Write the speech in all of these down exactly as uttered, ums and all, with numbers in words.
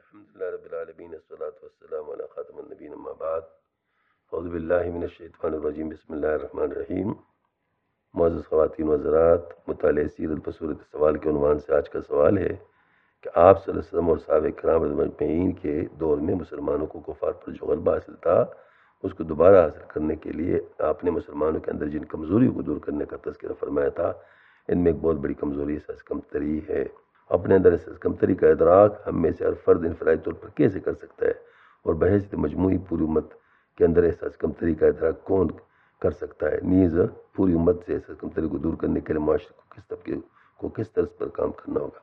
الحمدللہ رب العالمین والصلاة والسلام علی خاتم النبیین اما بعد اعوذ باللہ من الشیطان الرجیم بسم اللہ الرحمن الرحیم۔ معزز خواتین و حضرات، مطالعہ سیرت بصورت سوال کے عنوان سے آج کا سوال ہے کہ آپ صلی اللہ علیہ وسلم اور صحابہ کرام رضوان اجمعین کے دور میں مسلمانوں کو کفار پر جو غلبہ حاصل تھا اس کو دوبارہ حاصل کرنے کے لیے آپ نے مسلمانوں کے اندر جن کمزوریوں کو دور کرنے کا تذکرہ فرمایا تھا، ان میں ایک بہت بڑی کمزوری احساس کمتری ہے۔ اپنے اندر احساس کمتری کا ادراک ہم میں سے ہر فرد انفرادی طور پر کیسے کر سکتا ہے، اور بحیثیت مجموعی پوری امت کے اندر احساس کمتری کا ادراک کون کر سکتا ہے؟ نیز پوری امت سے احساس کمتری کو دور کرنے کے لیے معاشرے کو کس طبقے کو کس طرز پر کام کرنا ہوگا؟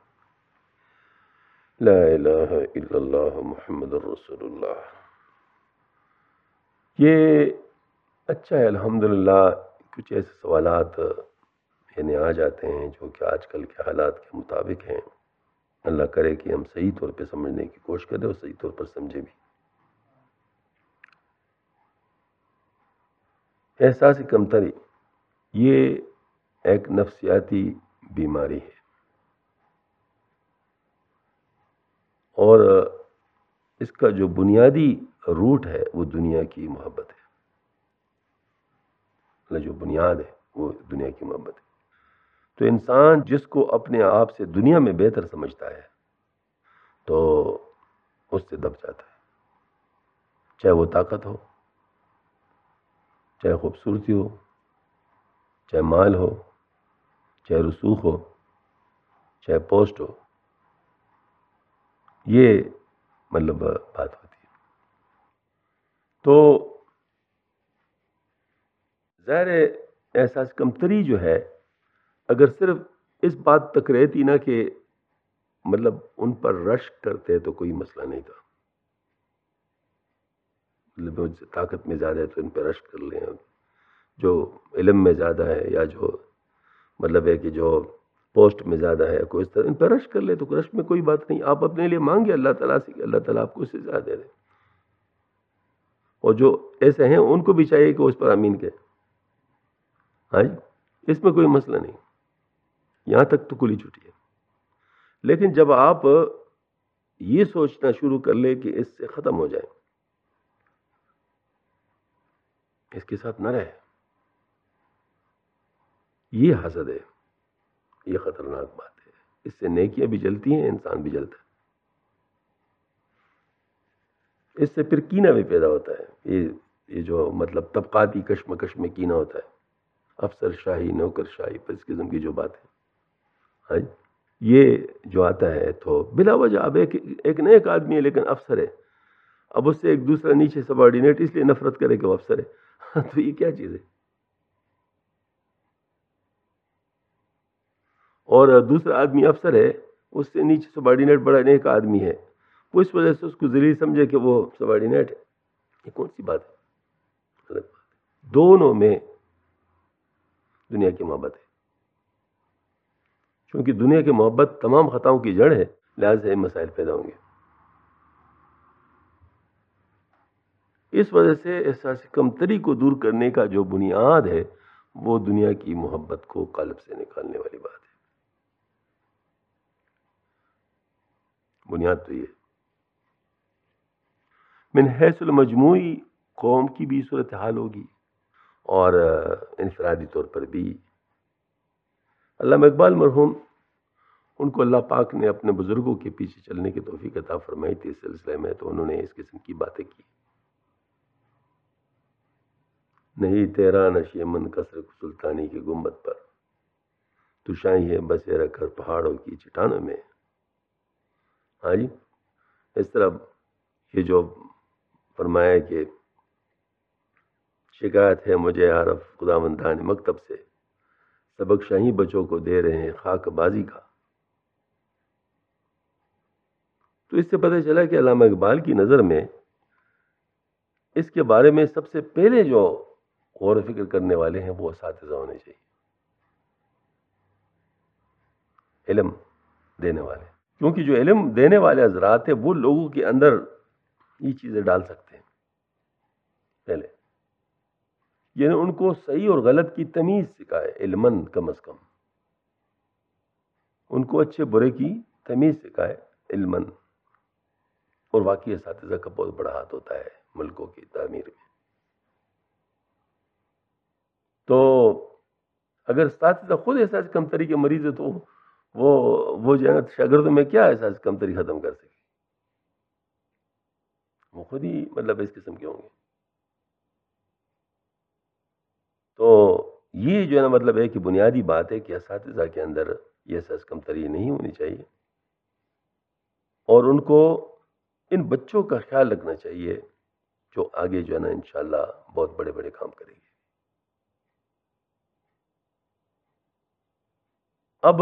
لا الہ الا اللہ محمد الرسول اللہ۔ یہ اچھا ہے، الحمدللہ کچھ ایسے سوالات یعنی آ جاتے ہیں جو کہ آج کل کے حالات کے مطابق ہیں۔ اللہ کرے کہ ہم صحیح طور پہ سمجھنے کی کوشش کریں اور صحیح طور پر سمجھیں بھی۔ احساس کمتری یہ ایک نفسیاتی بیماری ہے، اور اس کا جو بنیادی روٹ ہے وہ دنیا کی محبت ہے۔ جو بنیاد ہے وہ دنیا کی محبت ہے۔ تو انسان جس کو اپنے آپ سے دنیا میں بہتر سمجھتا ہے تو اس سے دب جاتا ہے، چاہے وہ طاقت ہو، چاہے خوبصورتی ہو، چاہے مال ہو، چاہے رسوخ ہو، چاہے پوسٹ ہو، یہ مطلب بات ہوتی ہے۔ تو ظاہر احساس کمتری جو ہے اگر صرف اس بات تک رہتی نا کہ مطلب ان پر رشک کرتے تو کوئی مسئلہ نہیں تھا، مطلب جو طاقت میں زیادہ ہے تو ان پہ رشک کر لیں، جو علم میں زیادہ ہے یا جو مطلب ہے کہ جو پوسٹ میں زیادہ ہے کوئی اس طرح ان پہ رشک کر لے تو رشک میں کوئی بات نہیں۔ آپ اپنے لیے مانگے اللہ تعالیٰ سے کہ اللہ تعالیٰ آپ کو اس سے زیادہ دے دے، اور جو ایسے ہیں ان کو بھی چاہیے کہ وہ اس پر آمین کہے۔ ہاں جی، اس میں کوئی مسئلہ نہیں، یہاں تک تو کھلی چھٹی ہے۔ لیکن جب آپ یہ سوچنا شروع کر لے کہ اس سے ختم ہو جائے، اس کے ساتھ نہ رہے، یہ حسد ہے، یہ خطرناک بات ہے۔ اس سے نیکیاں بھی جلتی ہیں، انسان بھی جلتا ہے، اس سے پھر کینہ بھی پیدا ہوتا ہے۔ یہ یہ جو مطلب طبقاتی کشمکش میں کینہ ہوتا ہے، افسر شاہی نوکر شاہی پر اس قسم کی جو بات ہے، ہاں جی، یہ جو آتا ہے تو بلا وجہ اب ایک ایک نیک آدمی ہے لیکن افسر ہے، اب اس سے ایک دوسرا نیچے سب آرڈینیٹ اس لیے نفرت کرے کہ وہ افسر ہے تو یہ کیا چیز ہے؟ اور دوسرا آدمی افسر ہے، اس سے نیچے سب آرڈینیٹ بڑا نیک آدمی ہے، وہ اس وجہ سے اس کو ذلیل سمجھے کہ وہ سب آرڈینیٹ ہے، یہ کون سی بات ہے؟ غلط بات ہے۔ دونوں میں دنیا کی محبت ہے، چونکہ دنیا کی محبت تمام خطاؤں کی جڑ ہے، لہٰذا یہ مسائل پیدا ہوں گے۔ اس وجہ سے احساس کمتری کو دور کرنے کا جو بنیاد ہے وہ دنیا کی محبت کو قلب سے نکالنے والی بات ہے۔ بنیاد تو یہ من حیث المجموعی قوم کی بھی صورتحال ہوگی اور انفرادی طور پر بھی۔ علامہ اقبال مرحوم، ان کو اللہ پاک نے اپنے بزرگوں کے پیچھے چلنے کی توفیق عطا فرمائی تھی اس سلسلے میں، تو انہوں نے اس قسم کی باتیں کی۔ نہیں تیرا نشے من کثر سلطانی کی گنبد پر، تو شاہی ہے بسے رکھ کر پہاڑوں کی چٹانوں میں۔ ہاں جی، اس طرح یہ جو فرمایا کہ شکایت ہے مجھے عارف خداوندان مکتب سے، سبق شاہی بچوں کو دے رہے ہیں خاک بازی کا۔ تو اس سے پتہ چلا کہ علامہ اقبال کی نظر میں اس کے بارے میں سب سے پہلے جو غور و فکر کرنے والے ہیں وہ اساتذہ ہونے چاہیے، علم دینے والے، کیونکہ جو علم دینے والے حضرات ہیں وہ لوگوں کے اندر یہ چیزیں ڈال سکتے ہیں پہلے، یعنی ان کو صحیح اور غلط کی تمیز سکھائے، علماً کم از کم ان کو اچھے برے کی تمیز سکھائے، علماً۔ اور واقعی اساتذہ کا بہت بڑا ہاتھ ہوتا ہے ملکوں کی تعمیر میں. تو اگر اساتذہ خود احساس کمتری کے مریض ہے تو وہ وہ جو ہے نا شاگردوں میں کیا احساس کمتری ختم کر سکے؟ وہ خود ہی مطلب اس قسم کے ہوں گے. تو یہ جو ہے نا مطلب ہے کہ بنیادی بات ہے کہ اساتذہ کے اندر یہ احساس کمتری نہیں ہونی چاہیے، اور ان کو ان بچوں کا خیال رکھنا چاہیے جو آگے جو ہے نا انشاءاللہ بہت بڑے بڑے کام کریں گے. اب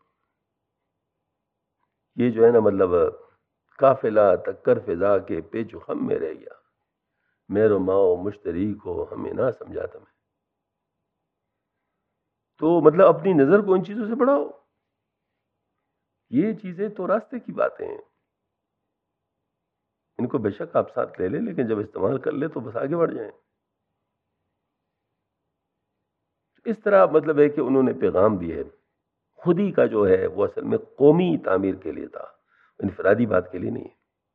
یہ جو ہے نا مطلب قافلہ تکر فضا کے پیچ و خم میں رہ گیا، میرو ماؤ مشتری کو ہمیں نہ سمجھاتا میں. تو مطلب اپنی نظر کو ان چیزوں سے بڑھاؤ. یہ چیزیں تو راستے کی باتیں ہیں، ان کو بے شک آپ ساتھ لے لیں، لیکن جب استعمال کر لیں تو بس آگے بڑھ جائیں. اس طرح مطلب ہے کہ انہوں نے پیغام دی ہے. خودی کا جو ہے وہ اصل میں قومی تعمیر کے لیے تھا، انفرادی بات کے لیے نہیں.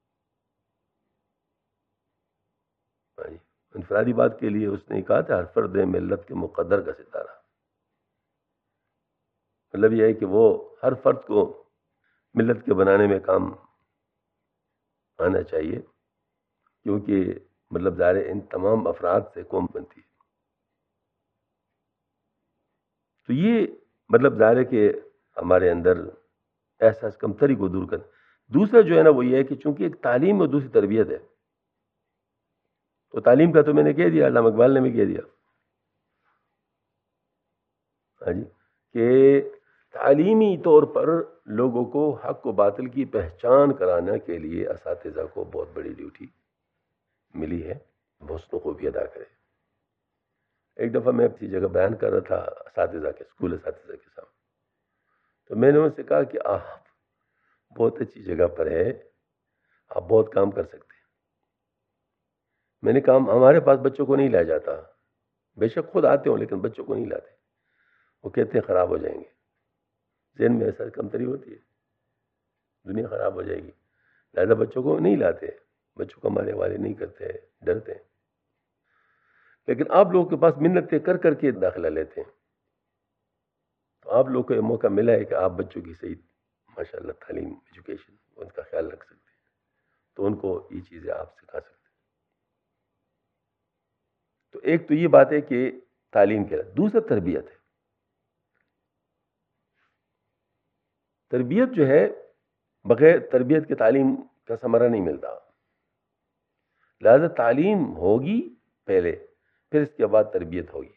انفرادی بات کے لیے اس نے کہا تھا ہر فرد ملت کے مقدر کا ستارہ. مطلب یہ ہے کہ وہ ہر فرد کو ملت کے بنانے میں کام آنا چاہیے، کیونکہ مطلب ظاہر ان تمام افراد سے قوم بنتی ہے. تو یہ مطلب ظاہر ہے کہ ہمارے اندر احساس کمتری کو دور کر. دوسرا جو ہے نا وہ یہ ہے کہ چونکہ ایک تعلیم اور دوسری تربیت ہے، تو تعلیم کا تو میں نے کہہ دیا، علامہ اقبال نے بھی کہہ دیا ہاں جی کہ تعلیمی طور پر لوگوں کو حق و باطل کی پہچان کرانے کے لیے اساتذہ کو بہت بڑی ڈیوٹی ملی ہے، حسن کو بھی ادا کرے. ایک دفعہ میں اپنی جگہ بیان کر رہا تھا اساتذہ کے اسکول اساتذہ کے سامنے، تو میں نے ان سے کہا کہ آپ بہت اچھی جگہ پر ہے، آپ بہت کام کر سکتے ہیں. میں نے کہا ہمارے پاس بچوں کو نہیں لایا جاتا، بے شک خود آتے ہوں لیکن بچوں کو نہیں لاتے. وہ کہتے ہیں خراب ہو جائیں گے. ذہن میں ایسا کمتری ہوتی ہے، دنیا خراب ہو جائے گی، لہٰذا بچوں کو نہیں لاتے. بچوں کو ہمارے والے نہیں کرتے، ڈرتے ہیں. لیکن آپ لوگوں کے پاس منتیں کر کر کے داخلہ لیتے ہیں، تو آپ لوگوں کو یہ موقع ملا ہے کہ آپ بچوں کی صحیح ماشاء اللہ تعلیم ایجوکیشن ان کا خیال رکھ سکتے ہیں، تو ان کو یہ چیزیں آپ سکھا سکتے ہیں. تو ایک تو یہ بات ہے کہ تعلیم کے بعد دوسرا تربیت ہے. تربیت جو ہے بغیر تربیت کے تعلیم کا ثمرہ نہیں ملتا. لہذا تعلیم ہوگی پہلے، پھر اس کے بعد تربیت ہوگی.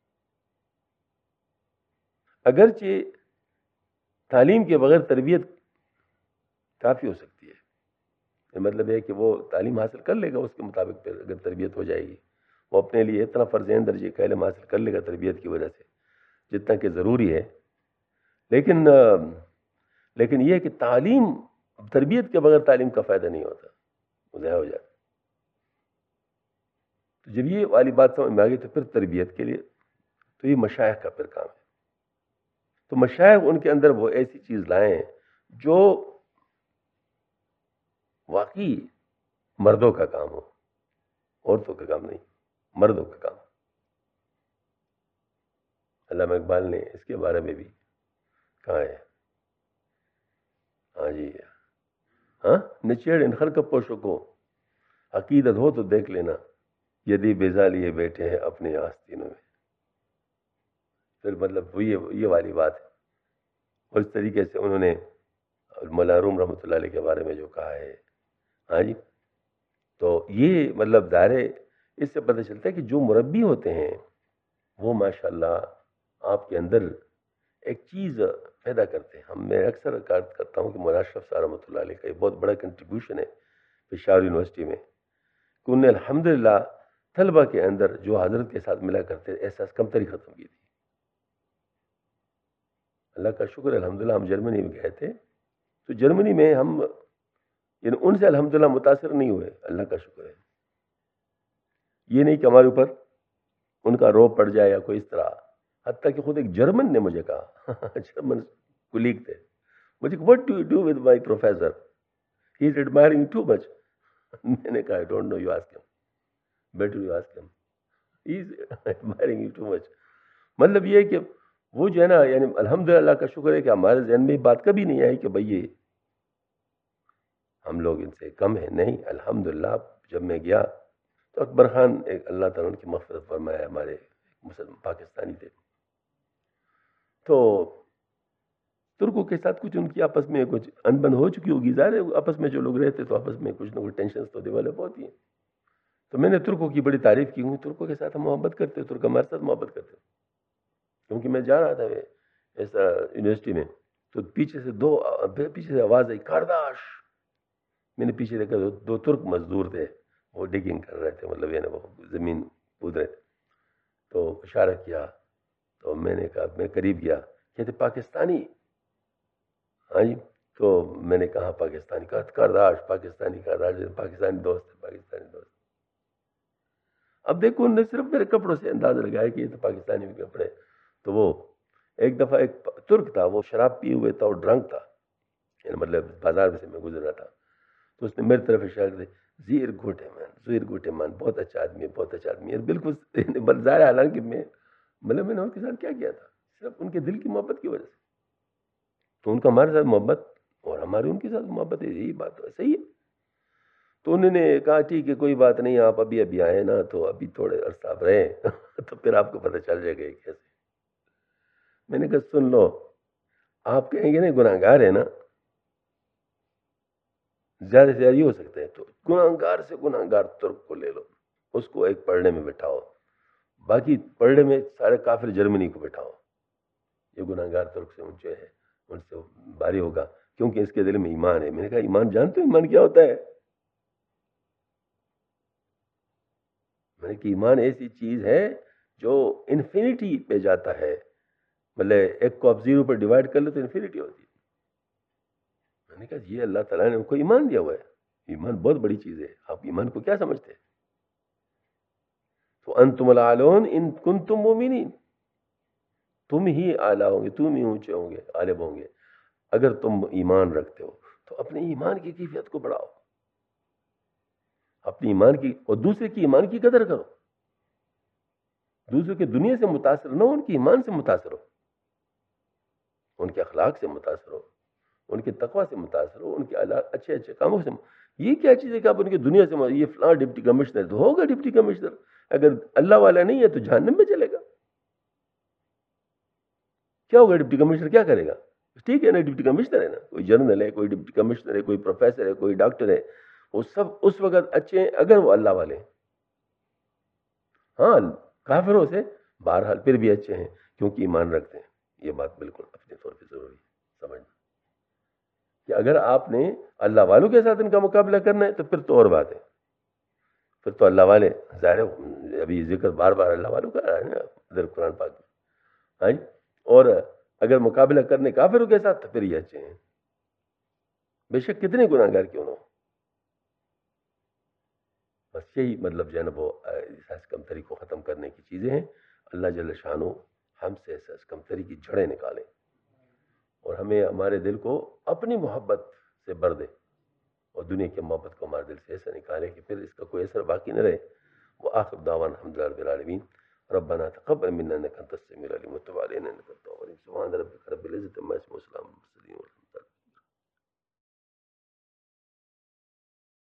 اگرچہ تعلیم کے بغیر تربیت کافی ہو سکتی ہے، مطلب ہے کہ وہ تعلیم حاصل کر لے گا، اس کے مطابق پھر اگر تربیت ہو جائے گی، وہ اپنے لیے اتنا فرض عین درجے کا علم حاصل کر لے گا تربیت کی وجہ سے جتنا کہ ضروری ہے. لیکن لیکن یہ کہ تعلیم تربیت کے بغیر تعلیم کا فائدہ نہیں ہوتا، وہ ضائع ہو جاتا. تو جب یہ والی بات سمجھ میں آ گئی تو پھر تربیت کے لیے تو یہ مشائخ کا پھر کام ہے. تو مشائخ ان کے اندر وہ ایسی چیز لائیں جو واقعی مردوں کا کام ہو، عورتوں کا کام نہیں، مردوں کا کام. علامہ اقبال نے اس کے بارے میں بھی کہا ہے ہاں جی ہاں نچیڑ ان خر کا پوشوں کو عقیدت ہو تو دیکھ لینا، یدی بیزا لیے بیٹھے ہیں اپنے آستینوں میں. پھر مطلب یہ یہ والی بات ہے. اور اس طریقے سے انہوں نے مولانا روم رحمۃ اللہ علیہ کے بارے میں جو کہا ہے ہاں جی، تو یہ مطلب ظاہر ہے اس سے پتہ چلتا ہے کہ جو مربی ہوتے ہیں وہ ماشاءاللہ آپ کے اندر ایک چیز پیدا کرتے ہیں. ہم میں اکثر کرتا ہوں کہ مولانا اشرف صاحب رحمۃ اللہ علیہ کا یہ بہت بڑا کنٹریبیوشن ہے پشاور یونیورسٹی میں کہ انہوں نے الحمدللہ طلبہ کے اندر جو حضرت کے ساتھ ملا کرتے احساس کمتری ختم کی تھی. اللہ کا شکر ہے الحمدللہ ہم جرمنی میں گئے تھے، تو جرمنی میں ہم یعنی ان سے الحمدللہ متاثر نہیں ہوئے، اللہ کا شکر ہے. یہ نہیں کہ ہمارے اوپر ان کا روب پڑ جائے یا کوئی اس طرح. حتیٰ کہ خود ایک جرمن نے مجھے کہا جرمن کولیگ تھے، مجھے what do you do with my professor? He is admiring too much. میں نے کہا I don't know, you ask him, better you ask him, he is admiring you too much. مطلب یہ ہے کہ وہ جو ہے نا، یعنی الحمدللہ اللہ کا شکر ہے کہ ہمارے ذہن میں یہ بات کبھی نہیں آئی کہ بھئی یہ ہم لوگ ان سے کم ہیں. نہیں، الحمدللہ جب میں گیا تو اکبر خان، ایک اللہ تعالیٰ ان کی مغفرت فرمائے، ہمارے مسلم پاکستانی تھے، تو ترکوں کے ساتھ کچھ ان کی آپس میں کچھ انبن ہو چکی ہوگی. ظاہر ہے آپس میں جو لوگ رہتے تو آپس میں کچھ نہ کچھ ٹینشنز تو ڈیولپ ہوتی ہیں. تو میں نے ترکوں کی بڑی تعریف کی ہوں، ترکوں کے ساتھ ہم محبت کرتے ہیں، ترک ہمارے ساتھ محبت کرتے ہیں. کیونکہ میں جا رہا تھا ایسا یونیورسٹی میں، تو پیچھے سے دو پیچھے سے آواز آئی کارداش. میں نے پیچھے دیکھا دو, دو ترک مزدور تھے، وہ ڈگنگ کر رہے تھے، مطلب یہ نا وہ زمین کود رہے تھے. تو اشارہ کیا تو میں نے کہا، میں قریب گیا، کہتے پاکستانی. ہاں جی. تو میں نے کہا پاکستانی، کہا کارداش پاکستانی، کارداش پاکستانی دوست ہے، پاکستانی دوست. اب دیکھو انہوں نے صرف میرے کپڑوں سے اندازہ لگایا کہ یہ تو پاکستانی کپڑے. تو وہ ایک دفعہ ایک ترک تھا، وہ شراب پیے ہوئے تھا اور ڈرنک تھا، یعنی مطلب بازار میں سے میں گزر رہا تھا، تو اس نے میری طرف اشارہ کر دیا، زیر گھوٹے مان، زیر گھوٹے مان، بہت اچھا آدمی ہے، بہت اچھا آدمی ہے. بالکل ظاہر، حالانکہ میں مطلب میں نے ان کے ساتھ کیا کیا تھا، صرف ان کے دل کی محبت کی وجہ سے. تو ان کا ہمارے ساتھ محبت اور ہماری ان کے ساتھ محبت ہے، یہی بات ہے، صحیح ہے. تو انہوں نے کہا ٹھیک ہے کوئی بات نہیں، آپ ابھی ابھی آئے نا تو ابھی تھوڑے عرصہ آپ رہیں تو پھر آپ کو پتہ چل جائے گا یہ کیسے. میں نے کہا سن لو، آپ کہیں گے نا گناہ گار ہے نا، زیادہ سے زیادہ یہ ہو سکتا ہے، تو گناہ گار سے گناہ گار ترک کو لے لو، اس کو ایک پڑھنے میں بٹھاؤ، باقی پڑھنے میں سارے کافر جرمنی کو بٹھاؤ. یہ گناہ گار ترک سے اونچے ہے، ان سے باری ہوگا، کیونکہ اس کے دل میں ایمان ہے. میں نے کہا ایمان جانتے ہو ایمان کیا ہوتا ہے؟ میں نے کہا ایمان ایسی چیز ہے جو انفینٹی پہ جاتا ہے، مطلب ایک کو آپ زیرو پر ڈیوائڈ کر لو تو انفینٹی ہوتی ہے. میں نے کہا یہ اللہ تعالیٰ نے ان کو ایمان دیا ہوا ہے، ایمان بہت بڑی چیز ہے. آپ ایمان کو کیا سمجھتے ہیں؟ تو انتم الاعلون ان کنتم مومنین، تم ہی اعلیٰ ہوں گے، تم ہی اونچے ہوں گے، غالب ہوں گے اگر تم ایمان رکھتے ہو. تو اپنے ایمان کی کیفیت کو بڑھاؤ، اپنی ایمان کی، اور دوسرے کی ایمان کی قدر کرو. دوسرے کے دنیا سے متاثر نہ ہو، ان کی ایمان سے متاثر ہو، ان کے اخلاق سے متاثر ہو، ان کے تقوی سے متاثر ہو، ان کے اچھے اچھے کاموں سے. یہ کیا چیز ہے کہ آپ ان کی دنیا سے، یہ فلاں ڈپٹی کمشنر تو ہوگا ڈپٹی کمشنر، اگر اللہ والا نہیں ہے تو جہنم میں چلے گا. کیا ہوگا ڈپٹی کمشنر، کیا کرے گا؟ ٹھیک ہے نا، ڈپٹی کمشنر ہے نا، کوئی جنرل ہے، کوئی ڈپٹی کمشنر ہے، کوئی پروفیسر ہے، کوئی ڈاکٹر ہے، وہ سب اس وقت اچھے ہیں اگر وہ اللہ والے ہیں. ہاں کافروں سے بہرحال پھر بھی اچھے ہیں کیونکہ ایمان رکھتے ہیں. یہ بات بالکل اپنے طور پہ ضروری ہے سمجھنا کہ اگر آپ نے اللہ والوں کے ساتھ ان کا مقابلہ کرنا ہے تو پھر تو اور بات ہے، پھر تو اللہ والے ظاہر ہے، ابھی ذکر بار بار اللہ والوں کا رہا ہے نا ادھر قرآن پاک میں. ہاں جی. اور اگر مقابلہ کرنے کافروں کے ساتھ تو پھر یہ اچھے ہیں، بے شک کتنے گناہ گار کیوں نہ ہو. بس یہی مطلب جو ہے نا وہ احساس کمتری کو ختم کرنے کی چیزیں ہیں. اللہ جل شانہ ہم سے احساس کمتری کی جڑیں نکالیں اور ہمیں ہمارے دل کو اپنی محبت سے بھر دے، اور دنیا کی محبت کو ہمارے دل سے ایسا نکالے کہ پھر اس کا کوئی اثر باقی نہ رہے. وآخر دعوانا الحمدللہ رب العالمین. ربنا تقبل منا انك انت السميع العليم وتب علينا انك انت التواب الرحيم. سبحان ربك رب العزة عما يصفون وسلام على المرسلين.